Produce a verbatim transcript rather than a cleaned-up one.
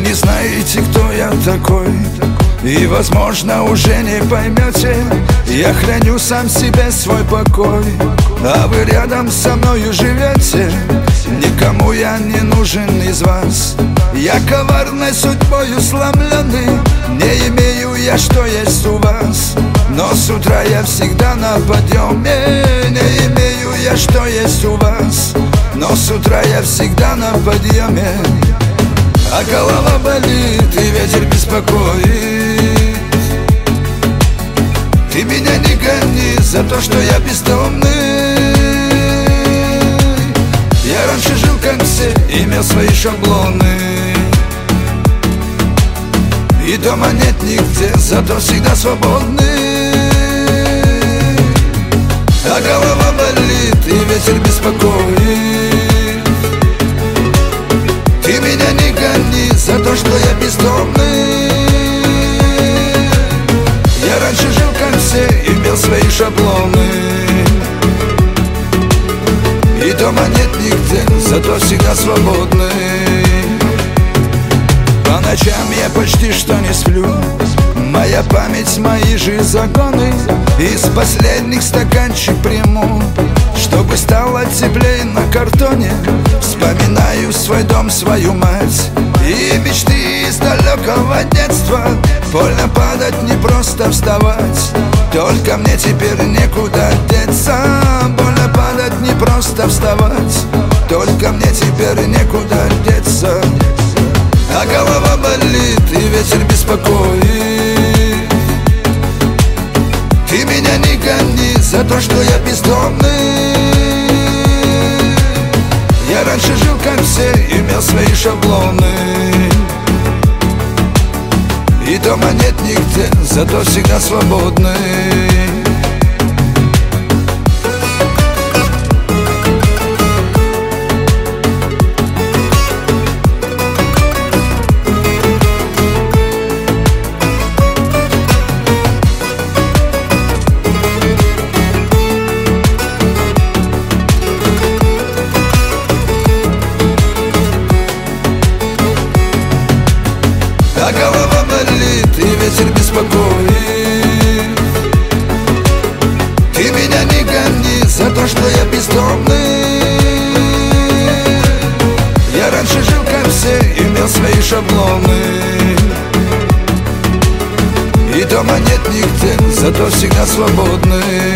не знаете, кто я такой, и, возможно, уже не поймете. Я храню сам себе свой покой, а вы рядом со мною живете. Никому я не нужен из вас. Я коварной судьбою сломленный, не имею я, что есть у вас. Но с утра я всегда на подъеме. Не имею я, что есть у вас. Но с утра я всегда на подъеме. А голова болит и ветер беспокоит. Ты меня не гони за то, что я бездомный. Я раньше жил как все, имел свои шаблоны, и дома нет нигде, зато всегда свободный. А голова болит и ветер беспокоит. Ты меня не гони за то, что я бездомный. Я раньше жил как все, имел свои шаблоны, и дома нет нигде, зато всегда свободный. По ночам я почти что не сплю. Моя память, мои же законы. Из последних стаканчик приму, чтобы стало теплее на картоне. Вспоминаю свой дом, свою мать и мечты из далекого детства. Больно падать, не просто вставать, только мне теперь некуда деться. Больно падать, не просто вставать, только мне теперь некуда деться. А голова болит и ветер беспокоит. Ты меня не гони за то, что я бездомный. Я раньше жил как все, имел свои шаблоны, и дома нет нигде, зато всегда свободный. А голова болит и ветер беспокоит. Ты меня не гони за то, что я бездомный. Я раньше жил как все, имел свои шаблоны, и дома нет нигде, зато всегда свободный.